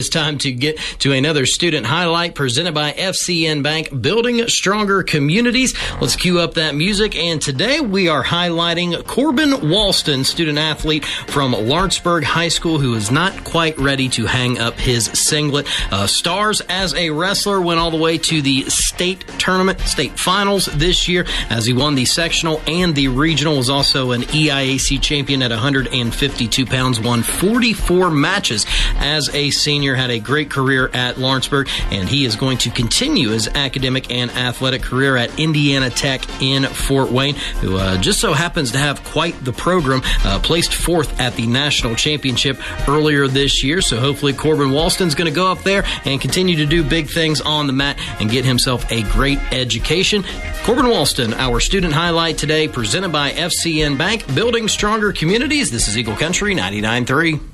It's time to get to another student highlight presented by FCN Bank, building stronger communities. Let's cue up that music. And today we are highlighting Corbin Walston, student athlete from Lawrenceburg High School, who is not quite ready to hang up his singlet. Stars as a wrestler, went all the way to the state tournament, state finals this year, as he won the sectional and the regional. Was also an EIAC champion at 152 pounds, won 44 matches as a senior, had a great career at Lawrenceburg, and he is going to continue his academic and athletic career at Indiana Tech in Fort Wayne, who just so happens to have quite the program, placed fourth at the national championship earlier this year. So hopefully Corbin Walston's going to go up there and continue to do big things on the mat and get himself a great education. Corbin Walston, our student highlight today, presented by FCN Bank, building stronger communities. This is Eagle Country 99.3.